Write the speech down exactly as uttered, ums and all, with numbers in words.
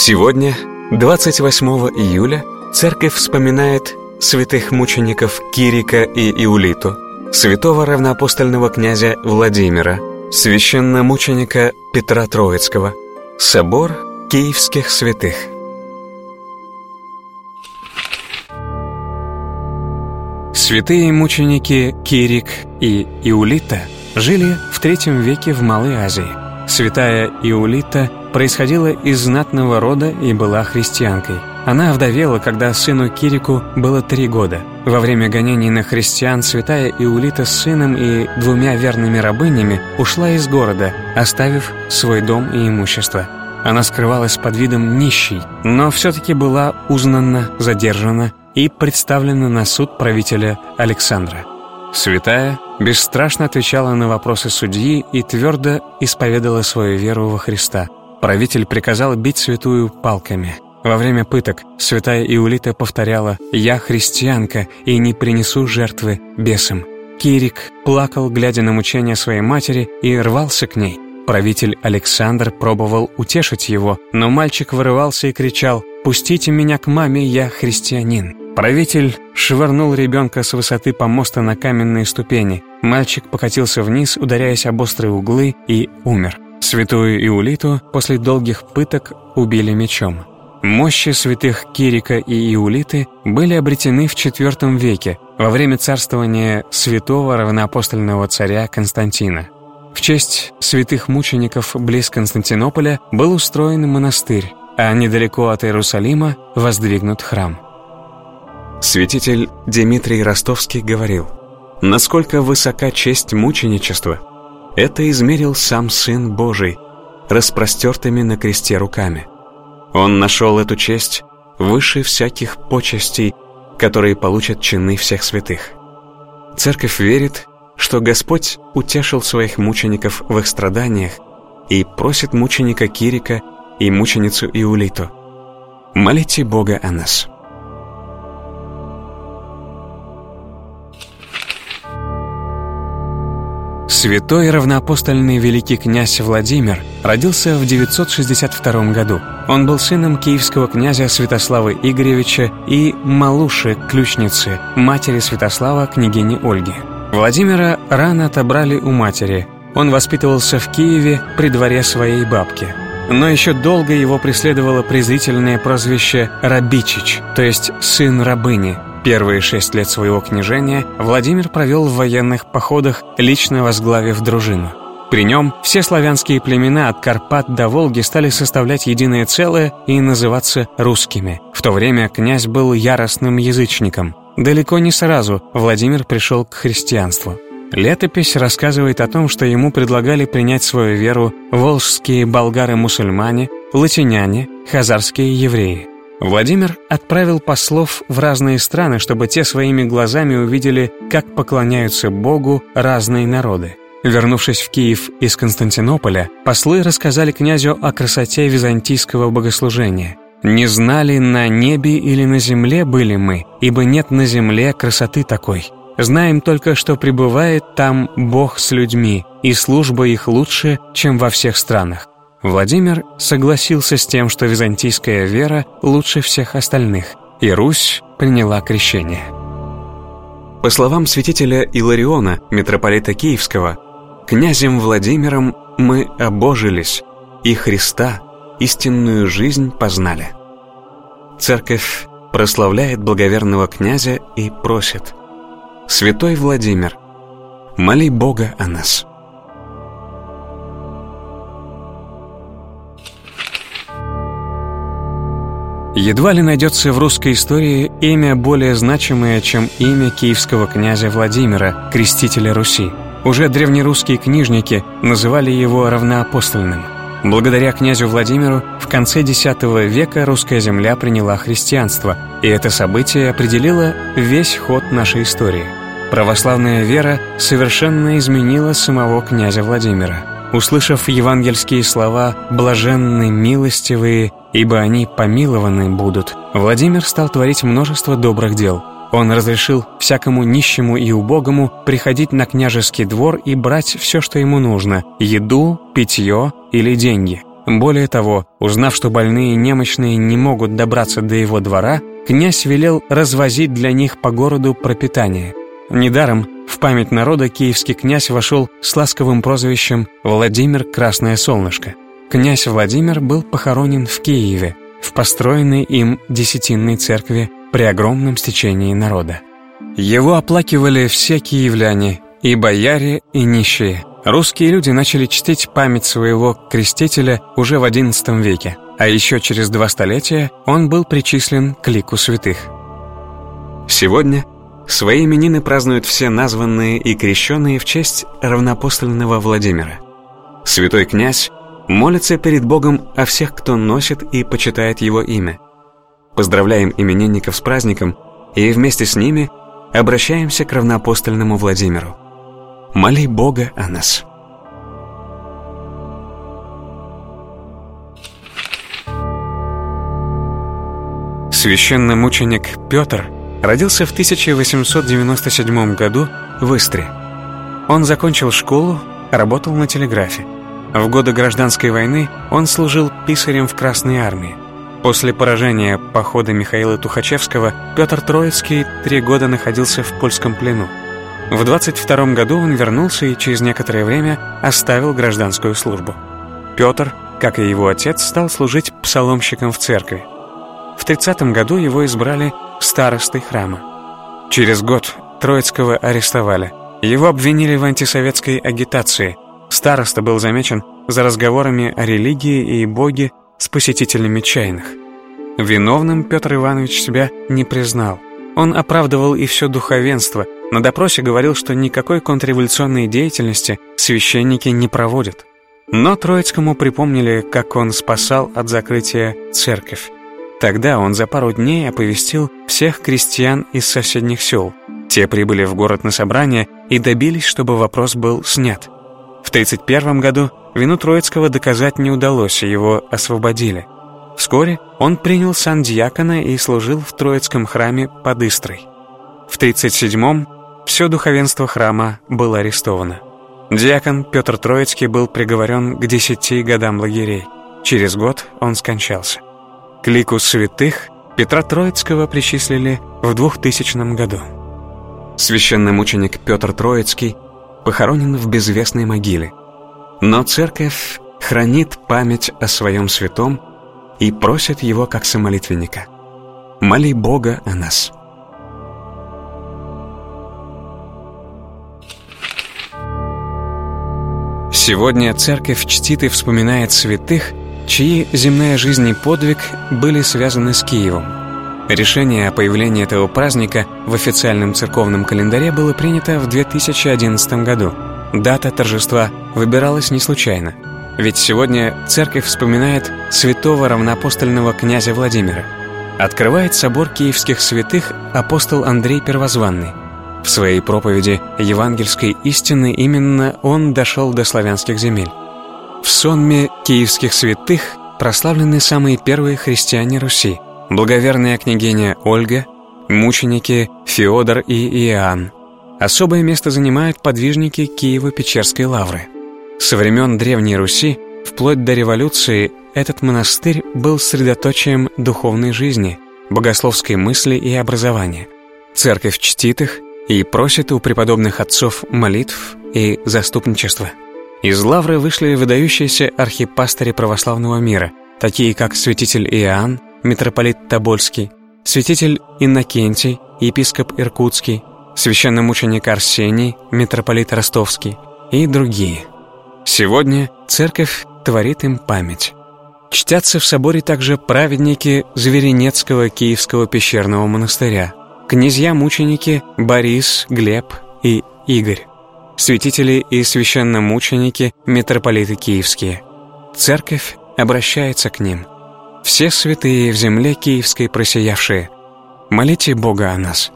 Сегодня, двадцать восьмого июля, церковь вспоминает святых мучеников Кирика и Иулиту, святого равноапостольного князя Владимира, священномученика Петра Троицкого, собор киевских святых. Святые мученики Кирик и Иулита жили в третьем веке в Малой Азии. Святая Иулита происходила из знатного рода и была христианкой. Она овдовела, когда сыну Кирику было три года. Во время гонений на христиан святая Иулита с сыном и двумя верными рабынями ушла из города, оставив свой дом и имущество. Она скрывалась под видом нищей, но все-таки была узнана, задержана и представлена на суд правителя Александра. Святая бесстрашно отвечала на вопросы судьи и твердо исповедала свою веру во Христа. Правитель приказал бить святую палками. Во время пыток святая Иулита повторяла: «Я христианка и не принесу жертвы бесам». Кирик плакал, глядя на мучения своей матери, и рвался к ней. Правитель Александр пробовал утешить его, но мальчик вырывался и кричал: «Пустите меня к маме, я христианин». Правитель швырнул ребенка с высоты помоста на каменные ступени. Мальчик покатился вниз, ударяясь об острые углы, и умер. Святую Иулиту после долгих пыток убили мечом. Мощи святых Кирика и Иулиты были обретены в четвёртом веке, во время царствования святого равноапостольного царя Константина. В честь святых мучеников близ Константинополя был устроен монастырь, а недалеко от Иерусалима воздвигнут храм. Святитель Дмитрий Ростовский говорил: «Насколько высока честь мученичества, это измерил сам Сын Божий распростертыми на кресте руками. Он нашел эту честь выше всяких почестей, которые получат чины всех святых». Церковь верит, что Господь утешил своих мучеников в их страданиях и просит мученика Кирика и мученицу Иулиту: «Молите Бога о нас». Святой равноапостольный великий князь Владимир родился в девятьсот шестьдесят втором году. Он был сыном киевского князя Святослава Игоревича и Малуши, ключницы, матери Святослава, княгини Ольги. Владимира рано отобрали у матери. Он воспитывался в Киеве при дворе своей бабки. Но еще долго его преследовало презрительное прозвище «Рабичич», то есть «сын рабыни». Первые шесть лет своего княжения Владимир провел в военных походах, лично возглавив дружину. При нем все славянские племена от Карпат до Волги стали составлять единое целое и называться русскими. В то время князь был яростным язычником. Далеко не сразу Владимир пришел к христианству. Летопись рассказывает о том, что ему предлагали принять свою веру волжские болгары-мусульмане, латиняне, хазарские евреи. Владимир отправил послов в разные страны, чтобы те своими глазами увидели, как поклоняются Богу разные народы. Вернувшись в Киев из Константинополя, послы рассказали князю о красоте византийского богослужения. «Не знали, на небе или на земле были мы, ибо нет на земле красоты такой. Знаем только, что пребывает там Бог с людьми, и служба их лучше, чем во всех странах». Владимир согласился с тем, что византийская вера лучше всех остальных, и Русь приняла крещение. По словам святителя Илариона, митрополита Киевского, «Князем Владимиром мы обожились, и Христа, истинную жизнь познали». Церковь прославляет благоверного князя и просит: «Святой Владимир, моли Бога о нас». Едва ли найдется в русской истории имя более значимое, чем имя киевского князя Владимира, крестителя Руси. Уже древнерусские книжники называли его равноапостольным. Благодаря князю Владимиру в конце десятого века русская земля приняла христианство, и это событие определило весь ход нашей истории. Православная вера совершенно изменила самого князя Владимира. Услышав евангельские слова «блаженны милостивые, ибо они помилованы будут», Владимир стал творить множество добрых дел. Он разрешил всякому нищему и убогому приходить на княжеский двор и брать все, что ему нужно – еду, питье или деньги. Более того, узнав, что больные и немощные не могут добраться до его двора, князь велел развозить для них по городу пропитание. Недаром в память народа киевский князь вошел с ласковым прозвищем Владимир Красное Солнышко. Князь Владимир был похоронен в Киеве, в построенной им десятинной церкви при огромном стечении народа. Его оплакивали все киевляне, и бояре, и нищие. Русские люди начали чтить память своего крестителя уже в одиннадцатом веке, а еще через два столетия он был причислен к лику святых. Сегодня свои именины празднуют все названные и крещенные в честь равноапостольного Владимира. Святой князь молится перед Богом о всех, кто носит и почитает его имя. Поздравляем именинников с праздником и вместе с ними обращаемся к равноапостольному Владимиру. Моли Бога о нас. Священномученик Петр родился в тысяча восемьсот девяносто седьмом году в Истре. Он закончил школу, работал на телеграфе. В годы гражданской войны он служил писарем в Красной армии. После поражения похода Михаила Тухачевского Петр Троицкий три года находился в польском плену. В двадцать втором году он вернулся и через некоторое время оставил гражданскую службу. Петр, как и его отец, стал служить псаломщиком в церкви. В тридцатом году его избрали старостой храма. Через год Троицкого арестовали. Его обвинили в антисоветской агитации. Староста был замечен за разговорами о религии и Боге с посетителями чайных. Виновным Петр Иванович себя не признал. Он оправдывал и все духовенство. На допросе говорил, что никакой контрреволюционной деятельности священники не проводят. Но Троицкому припомнили, как он спасал от закрытия церковь. Тогда он за пару дней оповестил всех крестьян из соседних сел. Те прибыли в город на собрание и добились, чтобы вопрос был снят. В тридцать первом году вину Троицкого доказать не удалось, и его освободили. Вскоре он принял сан диакона и служил в Троицком храме под Истрой. В тридцать седьмом все духовенство храма было арестовано. Диакон Петр Троицкий был приговорен к десяти годам лагерей. Через год он скончался. К лику святых Петра Троицкого причислили в двухтысячном году. Священномученик Петр Троицкий похоронен в безвестной могиле. Но церковь хранит память о своем святом и просит его как самолитвенника. Моли Бога о нас. Сегодня церковь чтит и вспоминает святых, чьи земная жизнь и подвиг были связаны с Киевом. Решение о появлении этого праздника в официальном церковном календаре было принято в две тысячи одиннадцатом году. Дата торжества выбиралась не случайно, ведь сегодня церковь вспоминает святого равноапостольного князя Владимира. Открывает собор киевских святых апостол Андрей Первозванный. В своей проповеди евангельской истины именно он дошел до славянских земель. В сонме киевских святых прославлены самые первые христиане Руси: благоверная княгиня Ольга, мученики Феодор и Иоанн. Особое место занимают подвижники Киево-Печерской лавры. Со времен Древней Руси, вплоть до революции, этот монастырь был средоточием духовной жизни, богословской мысли и образования. Церковь чтит их и просит у преподобных отцов молитв и заступничества. Из лавры вышли выдающиеся архипастыри православного мира, такие как святитель Иоанн, митрополит Тобольский, святитель Иннокентий, епископ Иркутский, священномученик Арсений, митрополит Ростовский и другие. Сегодня церковь творит им память. Чтятся в соборе также праведники Зверинецкого Киевского пещерного монастыря, князья-мученики Борис, Глеб и Игорь, святители и священномученики, митрополиты киевские. Церковь обращается к ним. Все святые в земле киевской просиявшие, молите Бога о нас.